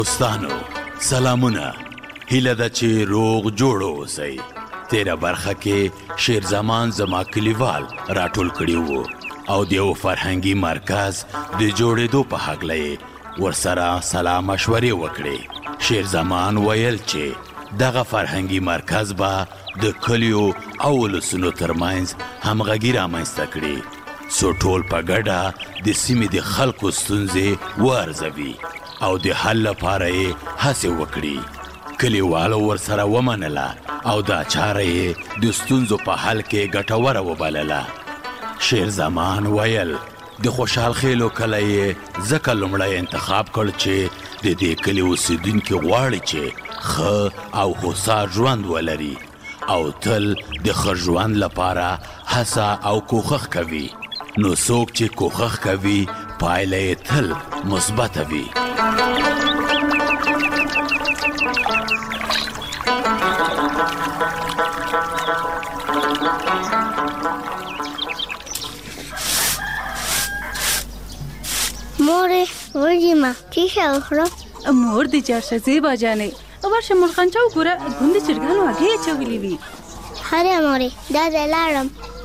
دوستانو سلامونه، هیله ده چې روغ جوړ اوسئ. تیره برخه کې شیر زمان زما کلیوال راټول کړي وو او د یو فرهنګي مرکز د جوړېدو په هکله یې ورسره سلا مشورې وکړې. شیر زمان ویل چې دغه فرهنګي مرکز به د کلیو او ولسونو ترمنځ همغږي رامنځته کړي څو ټول په ګډه د سیمې د خلکو ستونزې وارزوي او د حل لپاره یې هڅې وکړي. کلیوالو ورسره ومنله او دا چاره یې د ستونزو په حل کې ګټوره وبلله. شیر زمان ویل د خوشحال خیلو کلی یې ځکه لومړی انتخاب کړ چې د دې کلي اوسېدونکي غواړي چې ښه او هوسا ژوند ولري او تل د ښه ژوند لپاره هڅه او کوښښ کوي. نو څوک چې کوښښ کوي پایله یې تل مثبته وي. مورې وږې ما ټیشه وخورم. مور دې جاشه زیبا جانې ورشه مرغانچه وګوره ګوندې چرګانو هګۍ اچولې وي. هره مورې دا ځای لاړم.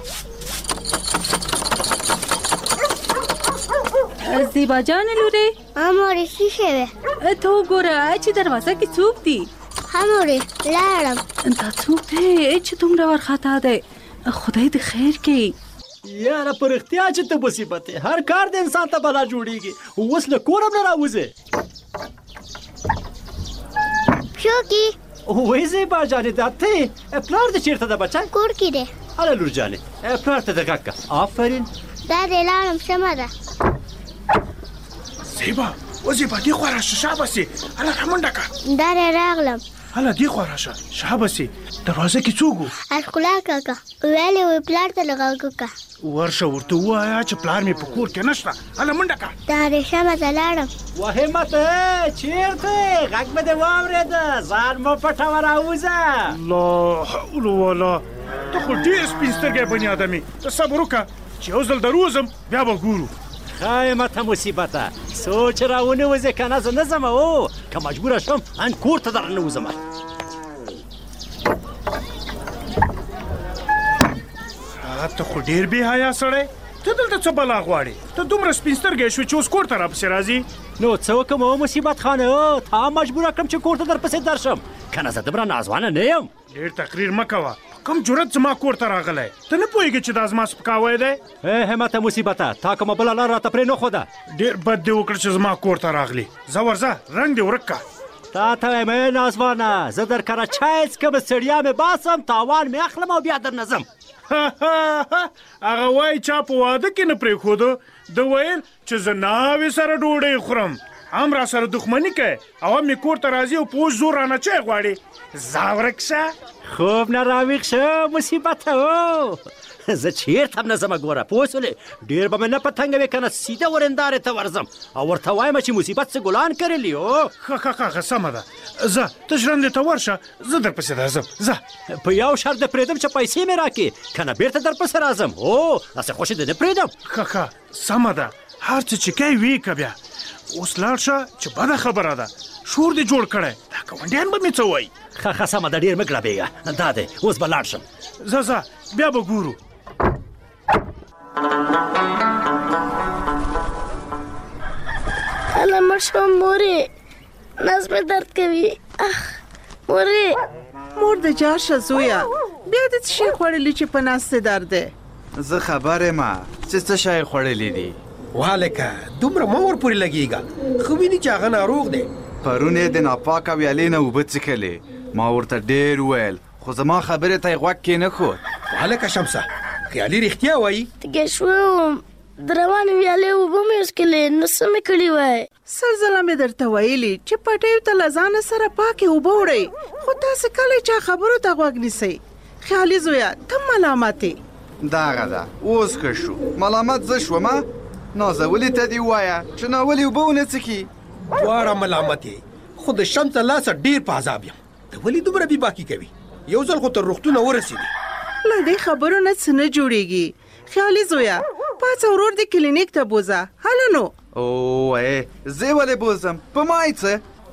زیبا جانې لورې مورې څه شوی؟ ته وګوره چې دروازه کې څوک دي. ها مورې لاړم. دا څوک دی چې دومره وارخطا دی؟ خدای دې خیر کړي. یاره په رښتیا چې ته مصیبت یې، هر کار د انسان ته بلا جوړیږي. اوس له کوره نه راوځې. څوک یې؟ وایي زیبا جانې دا ته یې؟ پلار دې چېرته ده بچه؟ کور کې دی. هله لور جانې پلار ته دې غږ کړه. آفرین. دا دې لاړم سمه ده. زیبا و زیبا دی خوا راشه شابسې. هله رامنډه کړه. دا دې راغلم. هله دی خوا راشه شابسې. دروازه کې څوک و؟ اشکولا کاکا ویلې وی پلار ته غږ وکړه. ورشه ورته ووایه چې پلار مې په کور کې نشته. هله منډه کړه. دا دې شمه ته لاړم. وهمت چیرته غږ مې دې واورېده، ځان مه پټوه راوځه. لا حول ولا ته خو ډېر سپین سترګی بني ادمې. ته صبر وکړه چې یو ځل دروځم بیا به ګورو. خیمه ته مصیبته سوچ راونیوځې که نه زه نه ځم. او که مجبوره شم ان کور ته در ننوځم. ته خو ډېر بې حیا سړی. ته دلته څه بلا غواړې؟ ته دومره سپین سترګی شوې چې اوس کور ته راپسې راځې. نو څه وکړم مصیبت خانه؟ تا مجبوره کړم چې کور ته درپسې درشم، که نه زه دومره نازوانه نه یم. ډېر تقریر مه کوه. کوم جرأت زما کور ته راغلی؟ ته نه پوهېږې چې دا زما سپکاوی دی؟ همته مصیبته تا کومه بله لار راته پرې نه ښوده. ډېر بد دې وکړه چې زما کور ته راغلی. ځه ورځه رنګ دې ورک کړه. تا ته وایم نازوانه زه در کره چای څکم، ستړیا مې باسم، تاوان مې اخلم او بیا درنه ځم. هغه وایي چا په واده کې نه پرېښودو. ده ویل چې زه ناوې سره ډوډۍ خورم، هم را سره دښمني کوي او هم مې کور ته راځي او په اوس زور رانه چای غواړي. ځه ورک شه. خوب نه راویښ شه مصیبته. زه چېرته هم نه ځمه. ګوره پوه شولې ډېر به مې نه پتنګوې که نه سیده ورندارې ته ورځم او ورته وایم چې مصیبت څه ګلان کرلي. ښه سمه ده. ځه ته ژرندې ته ورشه، زه درپسې درځم. ځه په یو شرط دې پرېږدم چې پیسې مې راکړې، که نه بېرته درپسې راځم. او داسې خوشې دې نه پرېږدم. ښه سمه ده. هر څه چې کوې ویې که بیا. اوس لاړ شه چې بده خبره ده. شور دې جوړ کړی، دا ګاونډیان به مې څه وایي. ښه سمه ده، ډېر مه ګړبېږه. دا دی اوس به لاړ شم. ځه بیا به ګورو. هله مړ شوم مورې، نس مې درد کوي. مورې مور د جاشه زویه بیا دې څه شی خوړلي چې په نس دې درد دی؟ زه خبر یم چې څه شی خوړلی دي. والکه دومره مه ورپورې لګېږه، خو ویني چې هغه ناروغ دی. پرون یې د ناپاکه ویالې نه اوبه څښلې. ما ورته ډېر وویل خو زما خبرې ته یې غوږ کېنښود. والکه شمسه خیالي رښتیا وایي. تږی شوی وم، د روانې ویالې اوبه مې وڅښلې، نو څه مې کړي وای؟ سل ځله مې درته ویلي چې پټیو ته له ځانه سره پاکې اوبه وړئ، خو تاسې کله چا خبرو ته غوږ نیسئ. خیالي زویه ته ملامت یې. دغه ده اوس ښه شو. ملامت زه شومه؟ نازولي ته دې ووایه چې ناولې اوبه ونه څښي. دواړه ملامت یې، خو د شمس لاسه ډېر په عذاب یم. ته ولې دومره بېباکي کوي؟ یو ځل خو تر روغتونه ورسېدې. له دې خبرو نه څه نه جوړېږي. خیالي زویه پاڅه ورور دې کلینیک ته بوځه. هله نو اوه زه ولې بوځم؟ په ما یې څه؟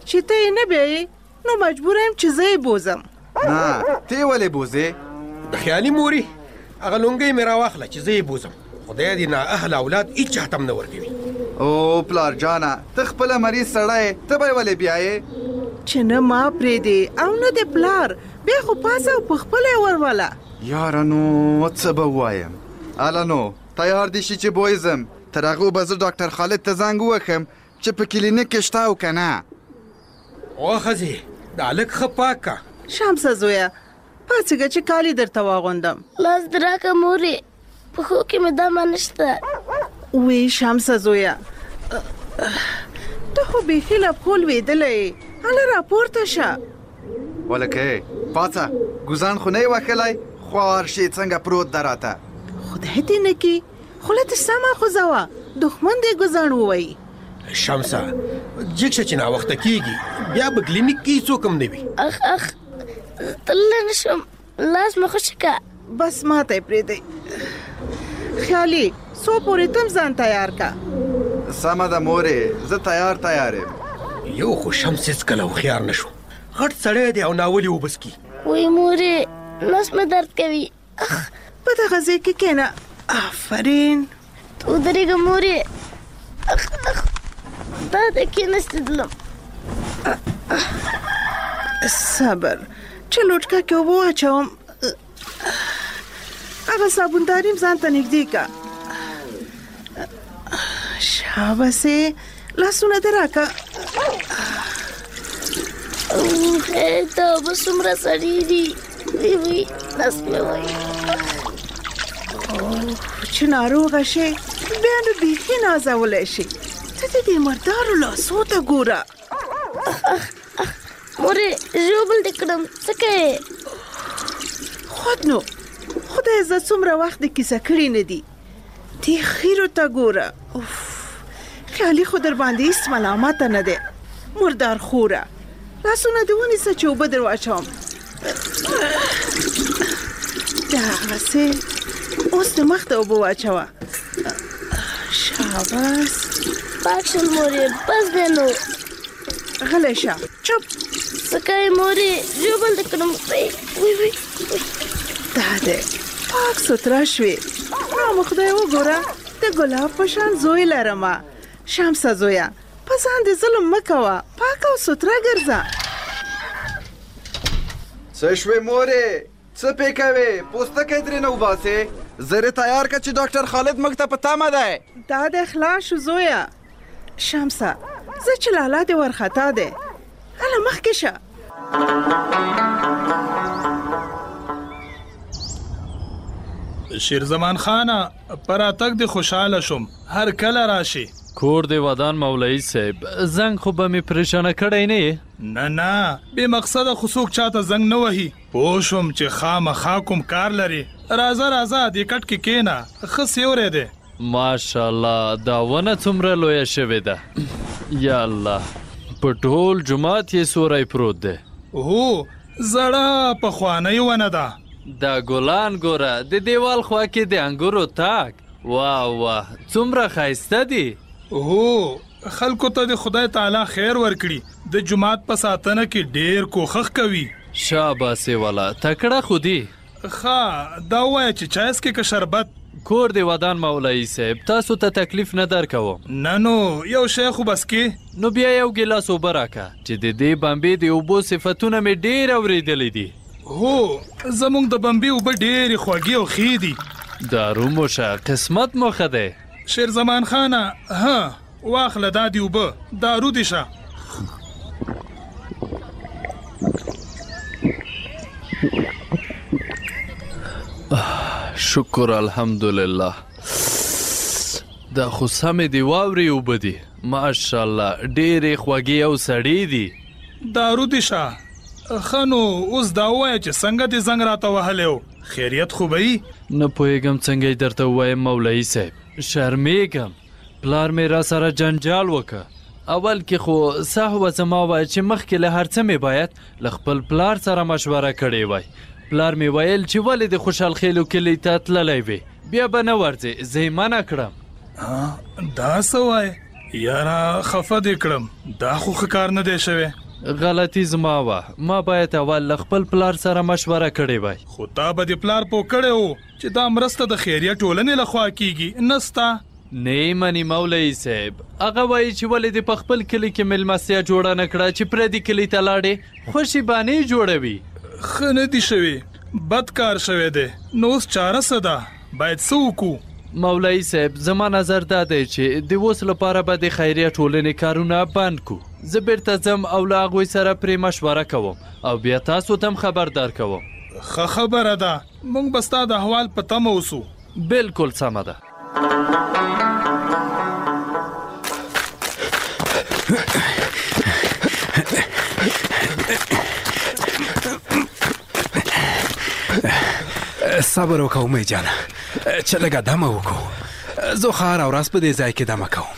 چې ته یې نه بیایې نو مجبور یم چې زه یې بوزم. نه ته ولې بوزې؟ د خیالي موري هغه لونګۍ مې راواخله چې زه یې بوزم. خدای دې نه اهل اولاد هیڅ چاته هم نه ورکوي. او پلار جانه ته خپله مریض سړی ته به یې ولې بیایې؟ چې نه ما پرېږدې او نه د پلار بیا خو پاسه او په خپله یې ورواله. یاره نو څه به ووایم؟ هله نو تیار دې شي چې بویزم. تر هغو به زه ډاکټر خالد ته زنګ ووهم چې په کلینیک کې شته او که نه. او ښځې دا هلک ښه پاک کا. شمسه زویه پاڅېږه چې کالي درته واغوندم. لاس دې راکړه مورې، پښو کې مې دمه نشته. وی شمسه زویه ته خو بیخي له پښو لوېدلی یې، هله راپورته شه. ولکې پاڅه، ګوزان خو نه یې وهلی، خوار شي څنګه پروت ده راته. خدای دې نه کي خوله دې سمه خوځوه، دښمن دې ګوزان ووایي. شمسه جګ شه چې ناوخته کېږي، بیا به کلینیک کې څوک هم نه وي. اخ تللی نشم، لاس مې خوشي که. بس ماته یې پرېږدئ. خیالي څو پورې تم ځان تیار کا. سمه ده مورې، زه تیار یم. یو خو شمس هېڅکله هوښیار نه شو، غټ سړی دی او ناولې اوبه څکي. وی مورې نس مې درد کوي. په دغه ځای کې کښېنه. آفرین. ته ودرېږه مورې. دا د کښېنستېدلم. صبر چې لوټکه کې اوبه واچوم. هغه صابونداري م ځان ته نږدې که. شابسې لاسونه دې راکړه. دا اوبه څومره سړې دي. وی نس مې وایي. چې ناروغه شي بیا نو بیخي نازولی شي. ته د دې مردارو لاسو ته ګوره. مورې ژوبل دې کړم، څه کوې؟ خود نو خدای عزت څومره وخت د کیسه کړي نه دي. دې خیرو ته ګوره. خیالي خو در باندې هېڅ ملامته نه دی. مردار خوره لاسونه دې ونیسه چې اوبه در واچوم. دغسې اوس د مخ ته اوبه واچوه. شاباس. پاک شول مورې، بس دی نو. غلی شه، چپ. څه کوې مورې؟ ژوبل دې کړم. وی دا دی پاک سوتره شوې. نام خدای وګوره د ګلاب په شان زوی لرمه. شمسه زویه په ځان دې ظلم مه کوه، پاک او سوتره ګرځه. څه شوې مورې؟ څه پې کوې؟ پوستکی ترې نه وباسې. زر تیار که چې ډاکټر خالد موږ ته په تمه دی. دا د خلاص شو زویه. شمسه زه چې لالا دې ورخطا دی، هله مخکې شه. شیرزمان خانه پر اتک دې خوشحاله شم، هر کله راشي. کور دی ودان مولوی صاحب، زنګ خو به مې پریشانه کړی نه. نه بې مقصده خو څوک چاته زنګ نه وهي. پوه شوم چې خامخا کوم کار لري. راځه دې کټ کې کېنه، ښه سیوری دی. ماشاءالله دا ونه څومره لویه شوې ده. یا الله په ټول جومات یې سوری پروت دی. هو زړه پخوانۍ ونه ده. دا ګلان ګوره، د دیوال خوا کې د انګورو تاک. واه څومره ښایسته دي. هو خلکو ته د خدای تعالی خیر ورکړي، د جومات په ساتنه کې ډیر کوښښ کوي. شاباسې والا تکړه خو دي. ښه دا ووایه چې چای څکې که شربت؟ کور دی ودان مولوی صاحب، تاسو ته تکلیف نه درکوم. نه نو یو شی خو بس کې. نو بیا یو ګیلاس اوبه راکه چې د دې بمبې د اوبو صفتونه مې ډېر اورېدلی دي. هو زموږ د بمبې اوبه ډېرې خوږې او ښې دي. دارو مو شه، قسمت مو ښه دی. شیرزمان خانه واخله دا دي اوبه، دارو دي شه. شکر الحمدلله. دا خو سمې دی واورې اوبه دي، ماشاءالله ډېرې خوږې او سړې دي. دارو دي شه. ښه نو اوس دا ووایه چې څنګه دې زنګ راته وهلی و؟ خیریت خو به یي؟ نه پوهېږم څنګه یې درته ووایم مولوي صاحب، شرمېږم. پلار مې را سره جنجال وکړه. اول کې خو صحوه زما وایه چې مخکې له هر څه مې باید له خپل پلار سره مشوره کړې وای. پلار مې ویل چې ولې د خوشحال خیلو کلي ته تللی وې، بیا به نه ورځې، زه یې منع کړم. دا څه وایې؟ یاره خفه دې کړم، دا خو ښه کار نه دی شوی. غلطي زما وه. ما باید اول له خپل پلار سره مشوره کړې وای. خو تا به د پلار پوه کړی و چې دا مرسته د خیریه ټولنې لخوا کیږي، نه ستا. نه مني مولوي صاحب. هغه وایي چې ولې دې په خپل کلي کې مېلمستیا جوړه نه کړه چې پردي کلي ته لاړې خوشي بانې جوړوي. ښه نه دي شوي، بد کار شوی دی. نو اوس چاره څه ده؟ باید څه وکړو؟ مولوي صاحب زما نظر دا دی چې د اوس لپاره به د خیریه ټولنې کارونه بند کړو. زه بیرته ځم او له هغوی سره پرې مشوره کوم او بیا تاسو ته هم خبردار کوم. ښه خبره ده، موږ به ستا د احوال په تمه اوسو. بالکل سمه ده. صبر وکړه امید جانه چې لږه دمه وکړو. زه خو هره ورځ په دې ځای کې دمه کوم.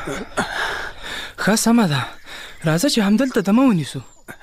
ښه سمه ده، راځه چې همدلته دمه ونیسو.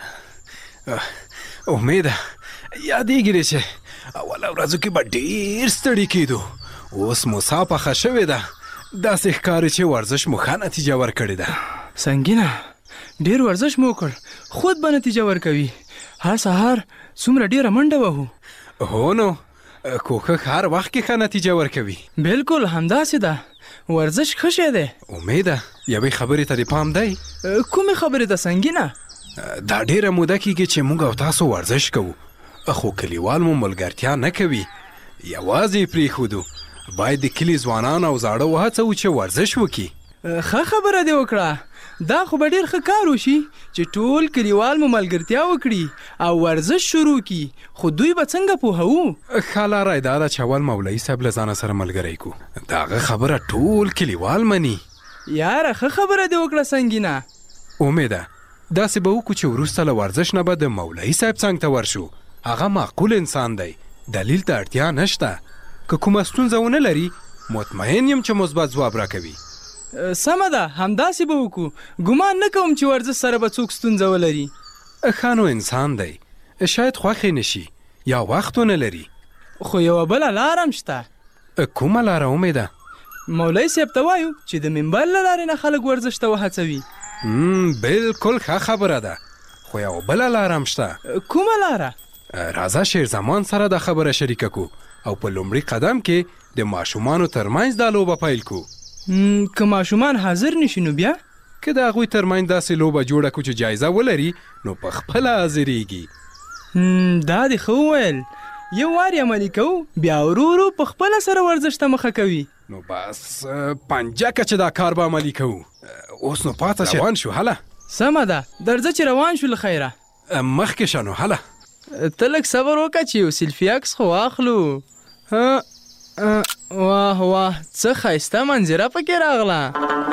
امیده یادېږي دی چې اوله ورځو کې به ډېر ستړي کېدو، اوس مو سا پخه شوې ده. داسې ښکاري چې ورزش مو ښه نتیجه ورکړې ده. سنګینه ډېر ورزش مو وکړ، خود به نتیجه ورکوي. هر سهار څومره ډېره منډه وهو. هو نو کوښښ هر وخت کې ښه نتیجه ورکوي. بالکل همداسې ده، ورزش ښه شی دی. امیده یوې خبرې ته دې پام دی؟ کومې خبرې ته سنګینه؟ دا ډېره موده کېږي چې موږ او تاسو ورزش کوو، خو کلیوال مو ملګرتیا نه کوي، یوازې یې پرېښودو. باید د کلي ځوانان او زاړه وهڅوو چې ورزش وکړي. ښه خبره دې وکړه، دا خو به ډېر ښه کار وشي چې ټول کلیوال مو ملګرتیا وکړي او ورزش شروع کړي. خو دوی به څنګه پوهوو؟ ښه لاره یې دا ده چې اول مولوي صاحب له ځانه سره ملګری کړو، د هغه خبره ټول کلیوال مني. یاره ښه خبره دې وکړه سنګینه. امیده داسې به وکړو چې وروسته له ورزش نه به د مولوي صاحب څنګ ته ورشو. هغه معقول انسان دی، دلیل ته اړتیا نشته. که کومه ستونزه ونه لري مطمئن یم چې مثبت ځواب راکوي. سمه ده، همداسې به وکړو. ګمان نه کوم چې ورزش سره به څوک ستونزه ولري. ښه نو انسان دی، شاید خوښې نشي یا وخت ونه لري. خو یوه بله لاره هم شته. کومه لاره امیده؟ مولوي صاحب ته وایو چې د منبر له لارې نه خلک ورزش ته وهڅوي. بالکل ښه خبره ده، خو یوه بله لاره هم شته. کومه لاره؟ راځه شیر زمان سره دا خبره شریکه کو او په لومړي قدم کې د ماشومانو ترمنځ دا لوبه پیل کو. که ماشومان حاضر نشي نو بیا؟ که د هغوی ترمنځ داسې لوبه جوړه کو چې جایزه ولري نو په خپله حاضرېږي. دا دې ښه وویل، یو وار یې عملي کوو بیا ورو ورو په خپله سره ورزش ته مخه کوي. نو بس پنجه که چې دا کار به عملي کوو. اوس نو پاته شه، روان شو. هله سمه ده، درځه چې روان شو له خیره. مخکې شه نو. هله ته لږ صبر وکړه چې یو سیلفي عکس خو واخلو. واه واه څه ښایسته منظره پکې راغله.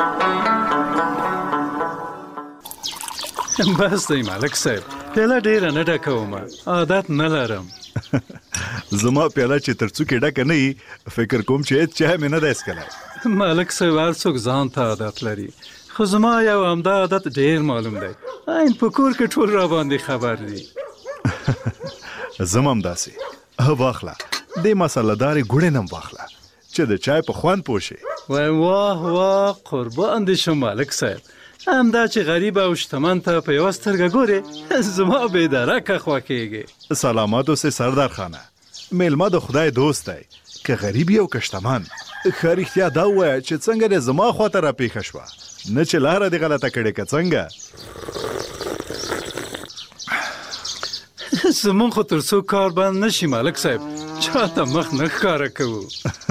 بس دی ملک صاحب، پیاله ډېره نه ډکوم، عادت نه لرم. زما پیاله چې تر څوکې ډکه نه وي فکر کوم چې هېڅ چای مې نه دی څښلی. ملک صاحب هر څوک ځان ته عادت لري، خو زما یو همدا عادت ډېر معلوم دی. عین په کور کې ټول را باندې خبر دي. زما هم داسې. واخله دې مسالهدارې ګوړې نه م واخله چې د چای په خوند پوه شي. وای واه واه قربان دې شم ملک صاحب، همدا چې غریب او شتمن ته په یوه سترګه ګورې زما بېدرکه خوښېږي. سلامات اوسې سردار خانه، میلمه د خدای دوست دی، که غریب یو که شتمن. ښه رښتیا دا ووایه چې څنګه دې زما خواته راپېښه شوه، نه چې لاره دې غلطه کړې که څنګه؟ زمون خو تر څو کار بند نشي ملک صاحب چاته مخ نه ښکاره کوو.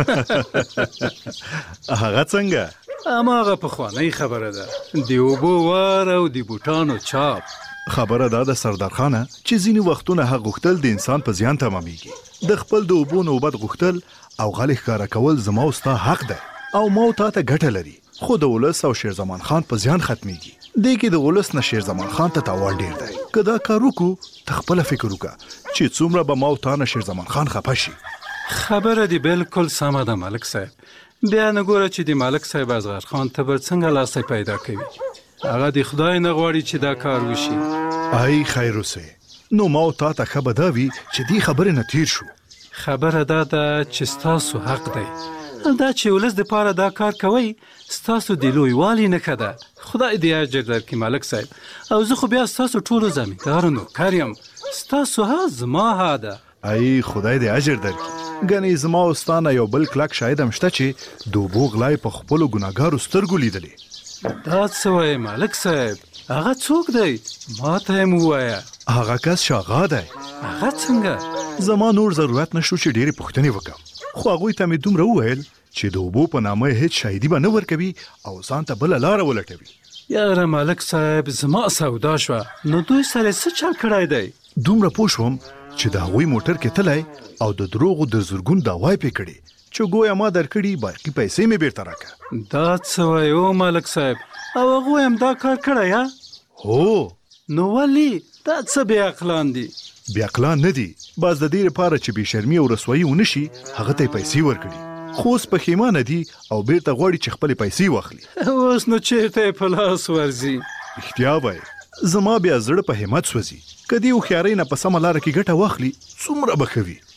هغه څنګه؟ هماغه پخوانۍ خبره ده، د اوبو وار او د بوټانو چاپ. خبره دا ده سردار خانه چې ځینې وختونه هغه غوښتل د انسان په زیان تمامیږي. د خپل د اوبو نوبت غوښتل او غلې ښکاره کول زما او ستا حق ده او ما او تا ته ګټه لري، خو د ولس او شیر زمان خان په زیان ختمیږي. دې کې د ولس نه شیر زمان خان ته تاوان ډیر دی. که دا کار وکړو ته خپله فکر وکړه چې څومره به ما او تا نه شیر زمان خان خفه شي. خبره دې بالکل سمه ده ملک صاحب. بیا نه ګوره چې د ملک صاحب اصغر خان ته به څنګه لاستی پیدا کوي. هغه د خدای نه غواړي چې دا کار وشي. ای خیر اوسې، نو ما او تا ته ښه به دا وي چې دې خبرې نه تیر شو. خبره دا ده چې ستاسو حق دی دا چې ولس دپاره دا کار کوئ ستاسو د لویوالي نښه ده. خدای دې اجر درکړي ملک صاحب. او زه خو بیا ستاسو ټولو زمیندار و نوکر یم. ستاسو ها زما ها ده. ای خدای دې اجر درکړي. ګنې زما او ستا نه یو بل کلک شاهد هم شته چې د اوبو غلای په خپلو ګناهګارو سترګو لیدلې. دا څه وایې ملک صاحب؟ هغه څوک دی؟ ما ته یې ووایه. هغه کس شاغا دی. هغه څنګه؟ زما نور ضرورت نشو چې ډېرې پوښتنې وکړم، خو هغوی ته مې دومره وویل چې د اوبو په نامه هیڅ شاهدي به نه ورکوي او ځان ته بله لاره ولټوي. یاره ملک صاحب زما سودا شوه. نو دوی سره څه چل کړی دی؟ دومره پوه شوم چې د هغوی موټر کې تلی او د دروغو د زرګون دعوی پې کړې چې ګویا ما درکړي باقي پیسې مې بیرته راکړه. دا څه وایې او ملک صاحب؟ او هغوی هم دا کار کړی یا؟ هو. نو ولې دا څه بې عقلان دي؟ بې عقلان نه دي، باز د دې لپاره چې بې شرمي او رسوایي ونه شي هغه ته یې پیسې ورکړي، خو اوس پښیمانه دي او بیرته غواړي چې خپلې پیسې واخلي. اوس نو چېرته یې په لاس ورځي؟ رښتیا وایې، زما بیا زړه په همت سوځي. که دې هوښیارۍ نه په سمه لاره کې ګټه واخلي څومره به ښه وي.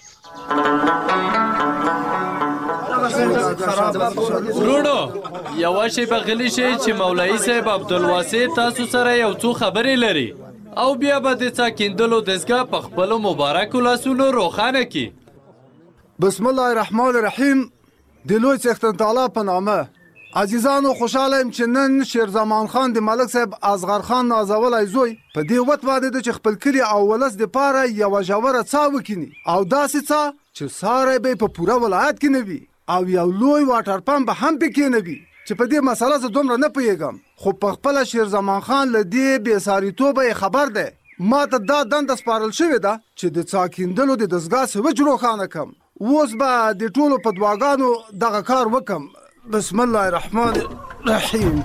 وروڼو یوه شیبه غلی شئ چې مولوي صاحب عبدالواسع تاسو سره یو څو خبرې لري او بیا به د څا کیندلو دستګاه په خپلو مبارکو لاسونو روښانه کړي. بسم الله الرحمن الرحیم. د لوی څښتن تعالی په نامه. عزیزانو خوشحاله یم چې نن شیرزمان خان د ملک صاحب اصغر خان نازولی زوی په دې وت باندې ده چې خپل کلي او ولس دپاره یوه ژوره څا وکیني او داسې څا چې ساری به په پوره ولایت کې نه وي او یو لوی واټر پمپ به هم پکې نه وي. چې په دې مسله زه دومره نه پوهېږم، خو په خپله شیرزمان خان له دې بېساریتوبه یې خبر دی. ما ته دا دنده سپارل شوې ده چې د څا کیندلو د دستګاه سویچ روښانه کړم. اوس به د ټولو په دعاګانو دغه کار وکړم. بسم الله الرحمن الرحیم.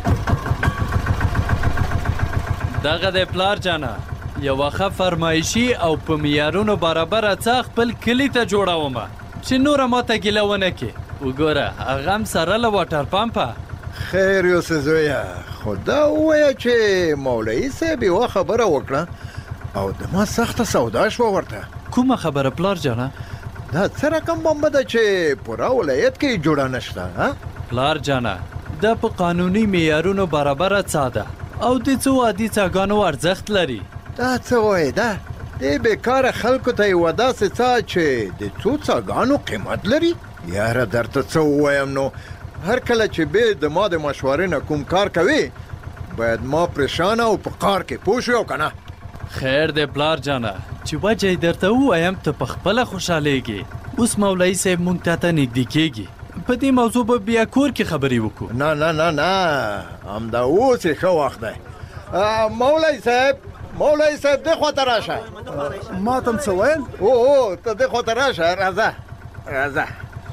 دغه د پلار جانه یوه ښه فرمایشي او په معیارونو برابره څا خپل کلي ته جوړومه چې نوره ماته ګیله ونه کړي. وګوره هغه هم سره له واټر پمپه. خیر یوسف زویه، خو دا ووایه چې مولوي صاحب یوه خبره وکړه او د ما سخته سودا شوه ورته. کومه خبره پلار جانه؟ دا څه رقم بمبه ده چې پوره ولایت کې جوړه نشته؟ پلار جانه دا په قانوني معیارونو برابره څا ده او د څو عادي څاګانو ارزښت لري. دا څه وایې ده؟ دې بېکاره خلکو ته یوه داسې څا چې د څو څاګانو قیمت لري؟ یاره درته څه ووایم نو، هر کله چې بې د ما د مشورې نه کوم کار کوي باید ما پریشانه او په قار کې پوه شو او که نه. خیر دی پلار جانه چې وجه یې درته ووایم ته په خپله خوشحالېږي. اوس مولوي صاحب موږ ته نږدې کېږي، په دې موضوع به بیا کور کې خبرې وکړو. نه نه نه نه، همدا اوس یې ښه وخت دی. مولوي صاحب دې خواته راشه. ما ته هم څه ویل؟ او ته دې خواته راشه. راځه.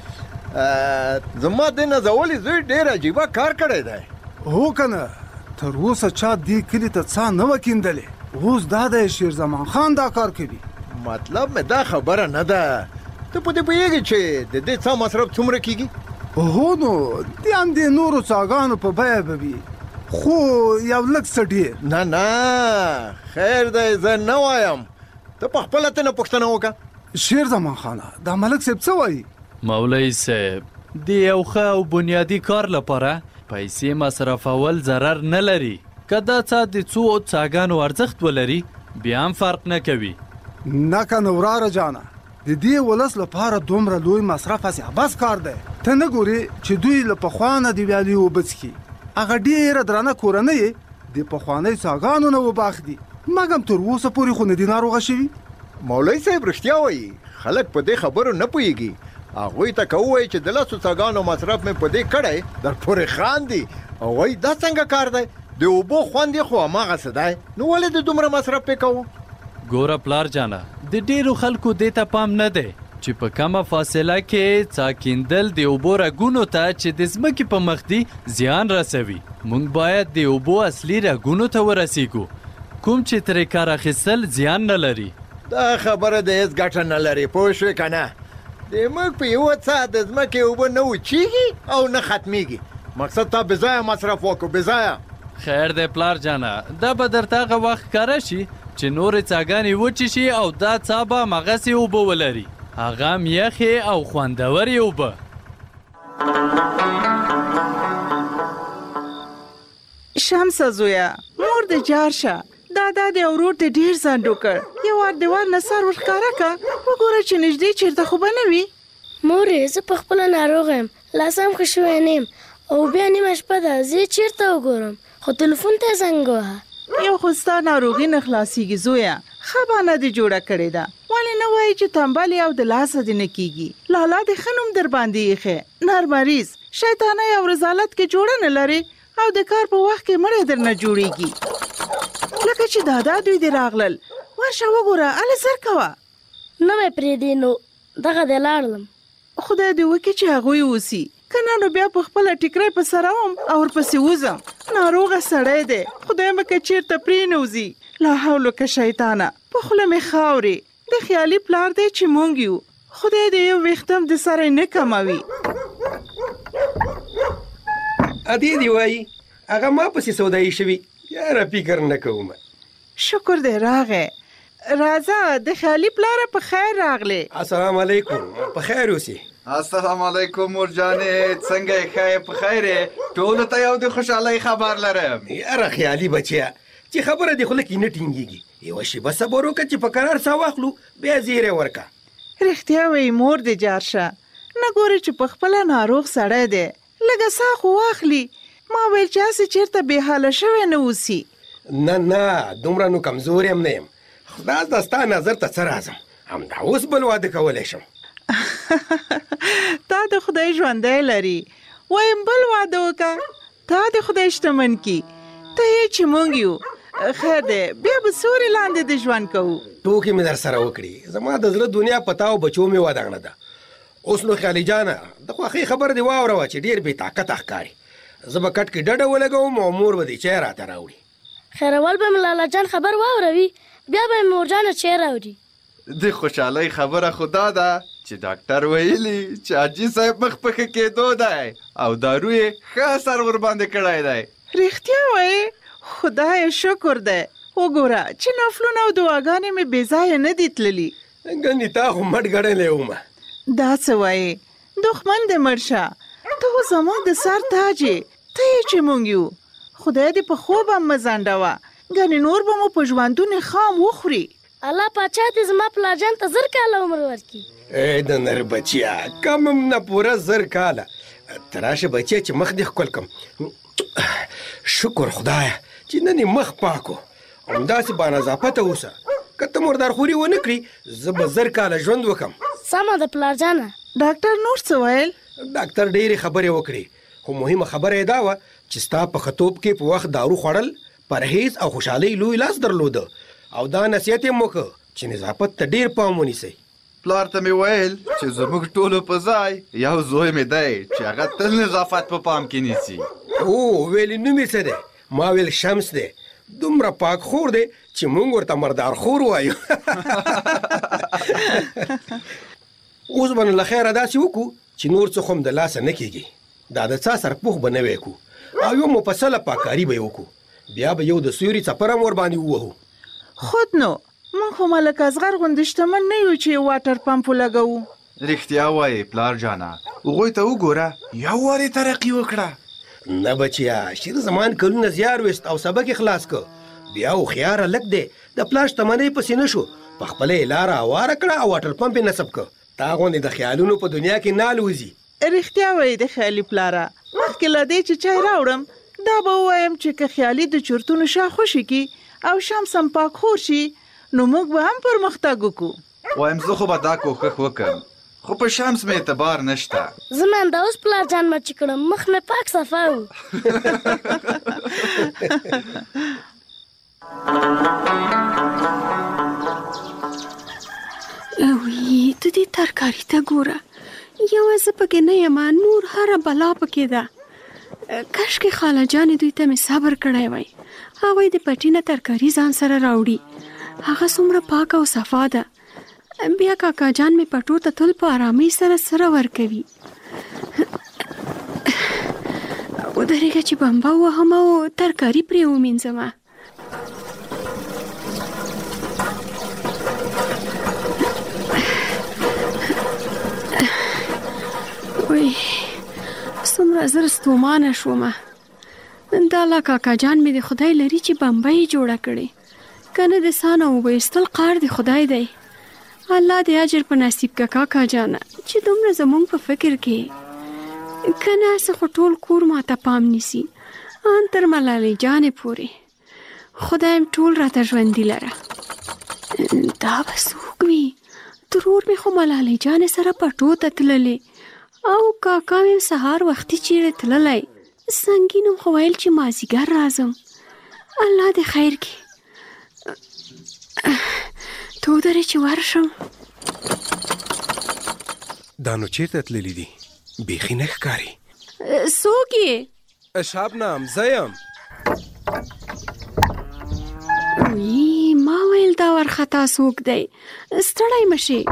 زما د نازولي زوی ډېر عجیبه کار کړی دی. هو که نه، تر اوسه چا دې کلي ته څا نه وه کیندلې. اوس دا دی شیرزمان خان دا کار کوي. مطلب مې دا خبره نه ده. ته په دې پوهېږې چې د دې څا مصرف څومره کېږي؟ هو نو دې هم د نورو څاګانو په بیه به وي، خو یو لږ څه ډېر. نه خیر دی، زه نه وایم. ته په خپله ته نه پوښتنه وکړه. شیرزمان خانه دا ملک صاحب څه وایي؟ مولوي صاحب د یو ښه او بنیادي کار لپاره پیسې مصرفول ضرر نه لري. که دا څا د څو څاګانو ارزښت ولري بیا هم فرق نه کوي. نه که نه وراره جانه، د دې ولس لپاره دومره لوی مصرف هسې عبس کار دی. ته نه ګورې چې دوی له پخوا نه د ویالې اوبه څښي. هغه ډېره درنه کورنۍ د پخوانۍ څاګانو نه وباخدي، مګم تر اوسه پورې خو نه دي ناروغه شوي. مولوي صاحب رښتیا وایي، خلک په دې خبرو نه پوهېږي. هغوی ته که ووایي چې د لسو څاګانو مصرف مې په دې کړی در پورې خاندي او وایي دا څنګه کار دی، د اوبو خوند یې خو هماغسې دی، نو ولې د دومره مصرف پې کوو؟ ګوره پلار جانه د ډېرو خلکو دې ته پام نه دی چې په کمه فاصله کې څا کیندل د اوبو رګونو ته چې د ځمکې په مخ دي زیان رسوي. موږ باید د اوبو اصلي رګونو ته ورسیږو کوم چې ترې کار اخیستل زیان نه لري. دا خبره د هېڅ ګټه نه لري، پوه شوې که نه؟ د موږ په یوه څا د ځمکې اوبه نه وچېږي او نه ختمیږي. مقصد تا بېځایه مصرف وکړو، بېځایه. خیر دی پلار جانه، دا به درته هغه وخت ښکاره شي چې نورې څاګانې وچې شي او دا څا به هماغسې اوبه ولري، هغه هم یخې او خوندورې اوبه. شمسه زویا مور د جارشه دادا د ورور د ډیر ځانډو کړ یو وار دیوال نصر ورښکاره کا وګوره چې نږدې چیرته خو به نه وي مورې زه په خپله ناروغه یم لاس هم ښه شوی نه یم او بیا نیمه شپه ده زه چیرته وګورم خو تلیفون ته یې زنګ ووهه یو خو ستا ناروغي نه خلاصېږي زویه ښه بانه دې جوړه کړې ده ولې نه وایي چې تنبل او د لاسه دې نه کېږي لالا دې ښه نوم در باندې ایښی نرمریز شیطانه او رضالت کې جوړه نه لرې او د کار په وخت کې مړی در نه جوړېږي لکه چې دادا دوی دې راغلل ورشه وګوره هلې زر کوه نه مې پرېږدې نو دغه دې لاړلم خدای دې وکړي چې هغوی اوسي که نه نو بیا په خپله ټیکری په سره وم او ورپسې وځم ناروغه سړی دی خدای مه که چېرته پرېنوځي لا حول که شیطانه په خوله مې خاورې د خیالي پلار دی چې مونږ یو خدای دې یو ویښتم د سره نه کموي ادې دې وایي هغه ما پسې سودایي شوي یاره فکر نه کوم شکر دې راغی راځه د خیالي پلاره په خیر راغلی السلام علیکم په خیر اوسې السلام علیکم مور جانې څنګه یې ښه په خیر یې ټولو ته یو د خوشحالۍ خبر لرم یاره خیالي بچیا چې خبره دې خوله کې نه ټینګېږي یوه شېبه صبر وکړه چې په قرار ساه واخلو بیا زیری ورکړه رښتیا وایي مور دې جار شه نه ګورې چې په خپله ناروغ سړی دی لږه ساه خو واخلي ما ویل چې هسې چېرته بېحاله شوی نه اوسي نه دومره نو کمزور یم نه یم خدای د ستا نظر ته څه راځم همدا اوس بل واده کولی شم تا د خدای ژوندی لري وایم بل واده وکړه تا د خدای شتمن کي ته یې چې مونږ یو خیر دی بیا به سوري لاندې د ژوند کوو ټوکې مې در سره وکړي زما د زړه دنیا په تا او بچو مې ودانه ده اوس نو خیالي جانه د خوښۍ خبر دې واوروه چې ډېر بې طاقته ښکاري زه به کټ کې ډډه ولګوم او مور به دې چای راته راوړي خیرول به مې لالا جان خبر واوروي بیا به مې مورجانه چای راوړي د خوشحالۍ خبره خو دا ده چې ډاکټر ویلي چې حاجي صاحب مخ په ښه کېدو دی او دارو یې ښه اثر ورباندې کړی دی رښتیا وایې خدای شکر دی وګوره چې نفلونه او دعاګانې مې بې ځایه نه دي تللي ګنې تا خو مټ ګڼلی ومه دا څه وایې دښمن دې مړ شه ته خو زموږ د سر تاج یې ته یې چې مونږ یو خدای دې په خوب هم مه ځنډوه ګنې نور به مو په ژوندون خام وخوري الله پاچا دې زما پلارجان ته 1000 کاله عمر ورکړي ای د نر بچیا کم هم نه پوره 1000 کاله ته راشه بچیا چې مخ دې ښکل کړم شکر خدایه چې نن یې مخ پاکو همداسې بانظافته اوسه که ته مردارخوري ونه کړي زه به 1000 کاله ژوند وکړم سمه ده پلارجانه ډاکټر نور څه ویل ډاکټر ډېرې خبرې وکړې خو مهمه خبره یې دا وه چې ستا په ښه کې په وخت دارو خوړل پرهیز او خوشحالۍ لوی لاس درلوده او دا نصیحت یې وکړ چې نظافت ته ډېر پام ونیسئ پلار ته مې ویل چې زموږ ټولو په ځای یو زوی مې دی چې هغه تل نظافت په پام کې نیسي او ویلې نوم یې څه دی ما ویل شمس دی دومره پاک خور دی چې موږ ورته مردار خور وایو اوس به نو له خیره داسې وکړو چې نور څه خو هم د لاسه نه کېږي دا د څا سرپوښ به نوی کړو او یو مفصله پاککاري به یې وکړو بیا به یو د سیوري څپر هم ورباندې ووهو خود نو موږ خو ملک اصغر غوندې شتمن نه یو چې واټر پمپ ولګوو رښتیا وایې پلار جانه هغوی ته وګوره یو وارې ترقي وکړه نه بچیا شیر زمان کلونه زیار وست او سبق یې خلاص کړ بیا هوښیار هلک دی د پلار شتمنۍ پسې نه شو په خپله یې لاره هواره کړه او واټر پمپ یې نصب کړ تا غوندې د خیالونو په دنیا کې نه الوځي رښتیا وایي د خیالي پلاره مخکې له دې چې چای راوړم دا به ووایم چې که خیالي د چورتونو شا خوشي کي او شمس هم پاک خور شي نو موږ به هم پرمختګ وکړو وایم زه خو به دا کوښښ وکړم خو په شمس مې اعتبار نشته زما همدا اوس پلارجان مچ کړم مخ مې پاک صفا و اوی ته دې ترکاري ته ګوره یوازې پکې نه یم نور هره بلا پکې ده کاشکې خاله جانې دوی ته مې صبر کړی وای هغوی د پټي نه ترکاري ځان سره راوړي هغه څومره پاکه او صفا ده بیا کاکا جان مې پټو ته تل په آرامۍ سره ورکوي ودرېږه چې بمبه ووهم او ترکاري پرې ومینځمه وای څومره زر ستومانه شومه دا لا کاکا جان مې د خدای لري چې بمبئی جوړه کړې کنه د سانه وبېستل قار د خدای دی. الله دې اجر په نصیب کا کاکا جانه چې دومره زمونږ په فکر کې کنه څه خو ټول کور ماته پام نیسي ان تر ملالۍ جانې پورې. خدایم ټول راته ژوندي لره. دا به څوک وي؟ ترور مې خو ملالۍ جانې سره پټو ته تللې او کاکا مې سهار وختي چیرې تللی. سنګینم خو ویل چې مازیګر راځم. الله دې خیر کړي. تو درې چې ورشم. دا نو چیرته تللی دي؟ بیخي نه ښکاري. څوک یې؟ شبنم زه یم. وی ما ویل دا ورخطا څوک دی. ستړی مه شې.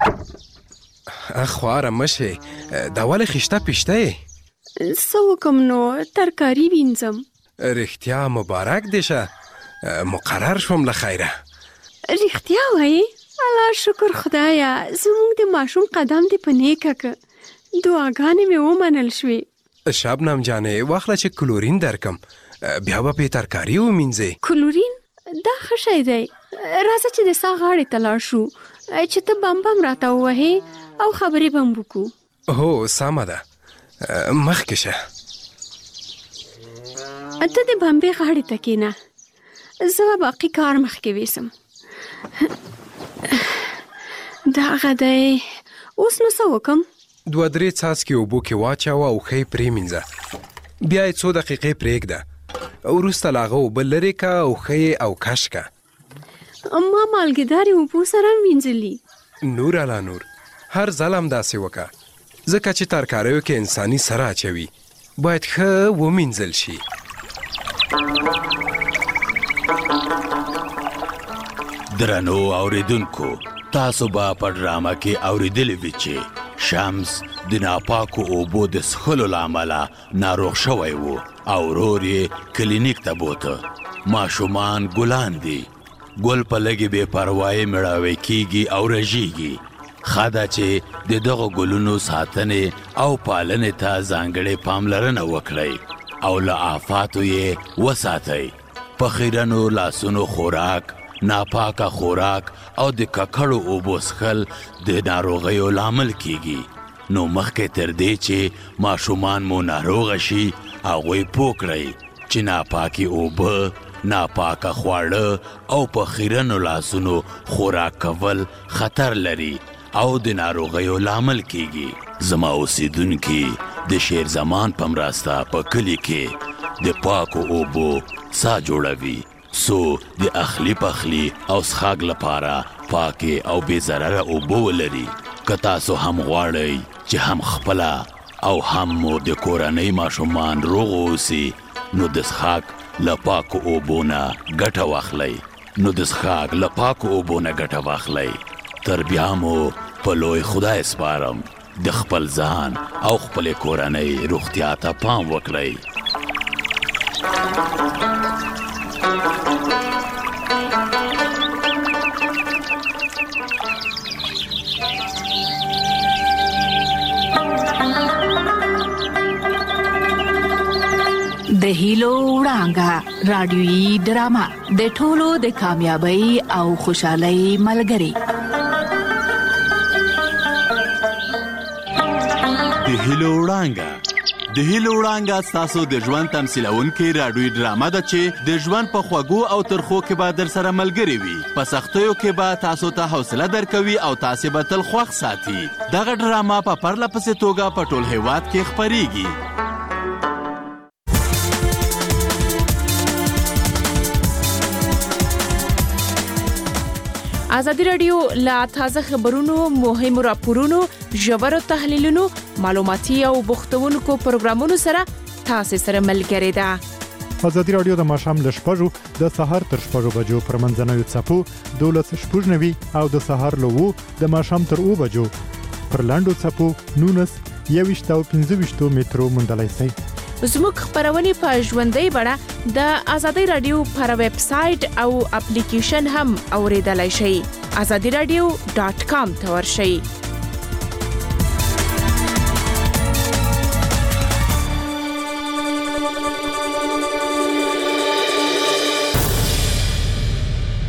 خواره مه شې. دا ولې خیشته پیشته یې؟ څه وکم نو ترکاري وینځم. رښتیا مبارک دې شه. مقرر شوم له خیره. رښتیا وایې؟ الله شکر خدایا زموږ د ماشوم قدم دې په نیکه که. دعاګانې مې ومنل شوې. شبنم جانې واخله چې کلورین درکم بیا به پې ترکاري ومینځې. کلورین؟ دا ښه شی دی. راځه چې د سا غاړې ته لاړ شو چې ته بم راته ووهې او خبرې به م وکړو. هو سمه ده مخکې شه. ته د بمبې غاړې ته کښېنه زه به باقي کار مخکې ویسم. دغه دی. اوس نو څه وکم؟ 2-3 څاڅکي اوبو کې واچوه او ښه یې پرېمینځه. بیا یې څو دقیقې پرېږده. وروسته له هغه اوبه لرې که او ښه یې او کش که. ما مالګېدارې اوبو سره هم وینځلي. نور علا نور هر ځل هم داسې وکړه ځکه چې ترکاریو کې انساني سره اچوي باید ښه ومینځل شي. درنو اوریدونکو تاسو به په ډرامه کې اوریدلی وي چې شمس د ناپاکو اوبو د څښلو له امله ناروغ شوی و او ورور یې کلینیک ته بوته. ماشومان ګلان دي. ګل په لږې بې پروایي مړاوی کیږي او رژیږي. ښه ده چې د دغو ګلونو ساتنې او پالنې ته ځانګړې پاملرنه وکړئ او له آفاتو یې وساتئ. په خیرنو لاسونو خوراک، ناپاکه خوراک او د ککړو اوبو څښل د ناروغیو لامل کیږي. نو مخکې تر دې چې ماشومان مو ناروغه شي هغوی پوه کړئ چې ناپاکې اوبه، ناپاکه خواړه او په خیرنو لاسونو خوراک کول خطر لري او د ناروغیو لامل کیږي. زما اوسیدونکي د شیر زمان په مرسته په کلي کې د پاکو اوبو سا جوړوي سو د اخلي پخلي او څښاک لپاره پاکې او بې ضرره اوبه ولري. که تاسو هم غواړئ چې هم خپله او هم مو د کورنۍ ماشومان روغ اوسي نو د څښاک له پاکو اوبو نه ګټه واخلئ. تر بیا مو په لوی خدای سپارم. د خپل ځان او خپل کورنۍ روغتیا ته پام وکړئ. د هیلو وړانګه رادیویي ډرامه د ټولو د کامیابی او خوشحالۍ ملګری. د هیلو وړانګه ستاسو د ژوند تمثیلونکې رادیویي ډرامه ده چې د ژوند په خوږو او ترخو کې به در سره ملګري وي. په سختیو کې به تاسو ته حوصله درکوي او تاسو به تل خوښ ساتي. دغه ډرامه په پرله پسې توګه په ټول هیواد کې خپریږي. ازادي رادیو لا تازه خبرونو، مهمو راپورونو، ژورو تحلیلونو، معلوماتي او بوختونکو پروګرامونو سره تاسو سره ملګری ده. ازادي رادیو د ماښام له 6 د سهار تر 6 بجو پر منځنوي څپو 12:09 او د سهار له 2 د ماښام تر 2 بجو پر لاندو څپو 19 او 15 مترو موندلای شئ. زموږ خبرونه په ژوندۍ بڼه د ازادي رادیو پر ویب سټ او اپلیکیشن هم اوریدلای شئ. azadiradio.com ته ورشئ.